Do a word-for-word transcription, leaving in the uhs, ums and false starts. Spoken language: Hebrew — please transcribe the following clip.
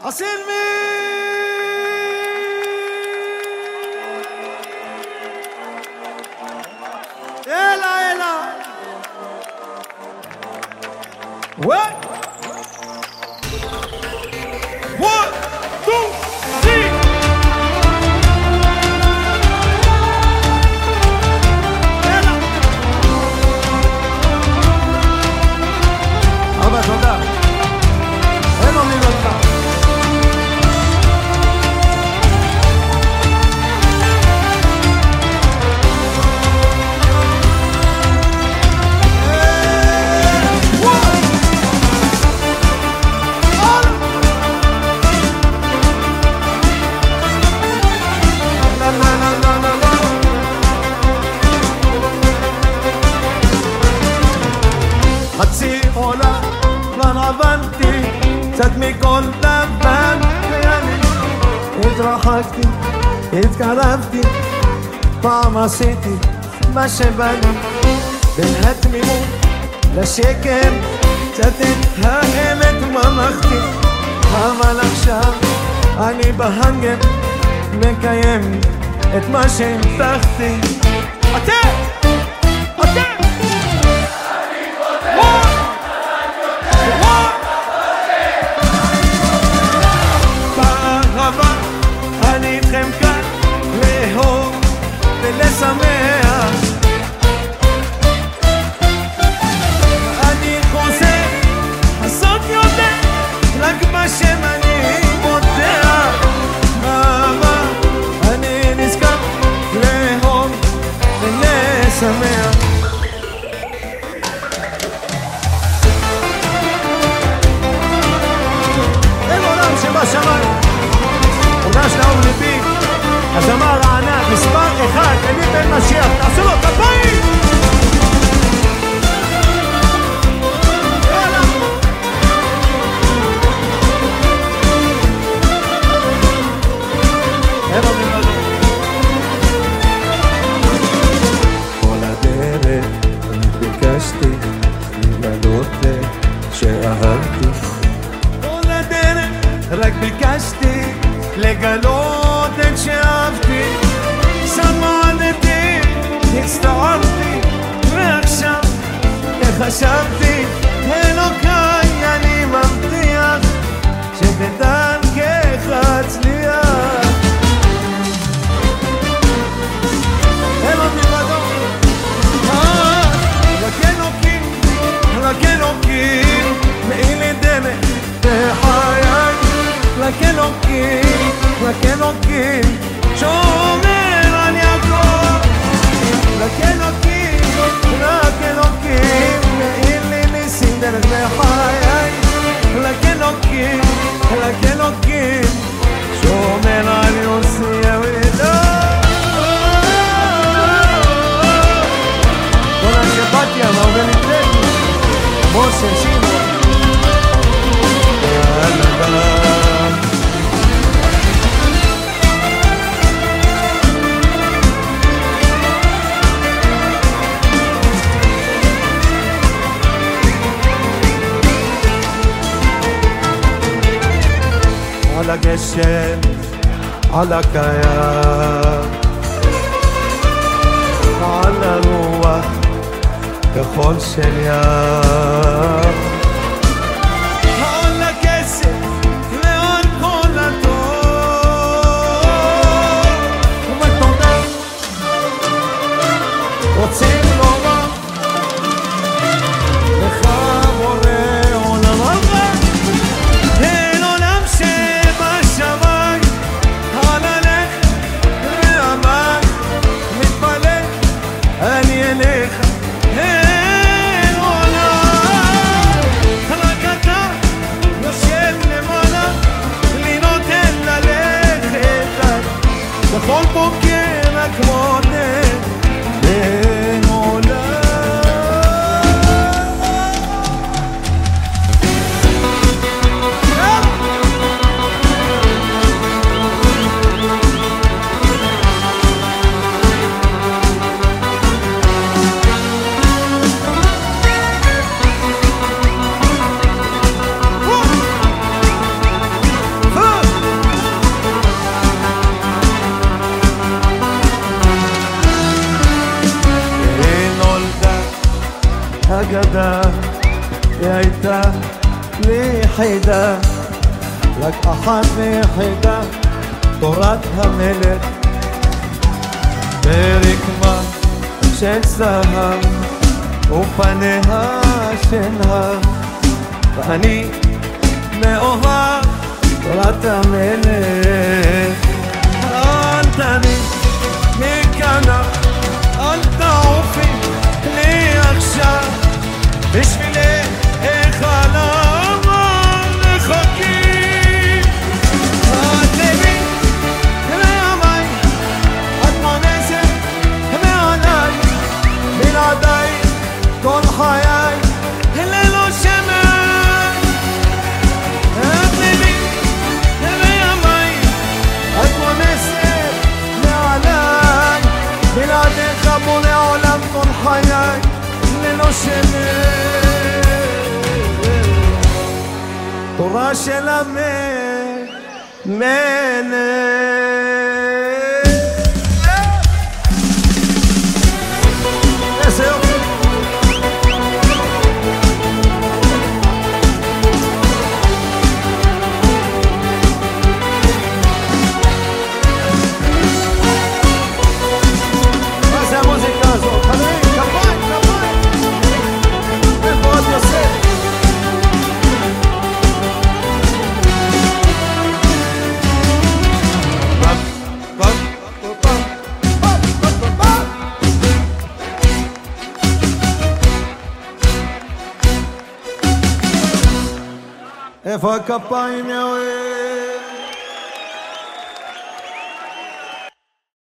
حسلمي يلا يلا What? One, two, three. يلا أبا تודה. אין אומרים אותך. חצי עולה כבר עברתי קצת מכל לבן ואני התרחקתי, התקרבתי פעם עשיתי מה שבאתי בין התמימות לשקר קצת את האמת ממחתי אבל עכשיו אני בהנגר מקיים את מה שהבטחתי אתם! אתם! באהבה אני איתכם כאן לאהוב ולשמח אני חוזר לעשות יותר רק בשם אני מותח באהבה אני נזכר לאהוב ולשמח בשמיים עונה שנאום ליבי הזמר הענק מספר אחד יניב בן משיח תעשו לו כפיים יאללה אין אומרים לנו כל הדרך אני ביקשתי לגלות שאהבתי רק ביקשתי לגלות את שאהבתי שמעתי, הצטערתי ועכשיו חשבתי אלוקיי אני מבטיח שבדרכך אצליח אלו מלבדו רק אלוקים, רק אלוקים מעיל לי דרך בחיי רק אלוקים, רק אלוקים שומר על יעקב רק אלוקים, רק אלוקים מעיל לי ניסים דרך בחיי רק אלוקים, רק אלוקים שומר על יוסי יהודה כל השבתיה מה עובר נתרדו משה שימו על הגשם, על הקיים, על הרוח כחול של ים על הכסף ועל כל הטוב ובתודה רוצים לומר לך בורא עולם הבא אין עולם שבשמיים על הלך ואמר מתפלל אני אליך אין עולם אגדה, היא הייתה לי חידה, רק אחת ויחידה, תורת המלך ברקמה של זהב ופניה של הר, ואני מאוהב תורת המלך. אל תניף מכאן, אל תעופי לי עכשיו, בשבילי החלמה מחכים. את ליבי מעמי, את מונסת מעליי, בלעדיי כל חיי ללא שמיים. את ליבי מעמי, את מונסת מעליי, בלעדיך בונה עולם כל חיי ללא שמיים. תורה של המלך. איזה יופי. מה זה המוזיקה הזאת? חברים, כפיים, כפיים. איפה עוד יוסף? איפה הכפיים יאוהב?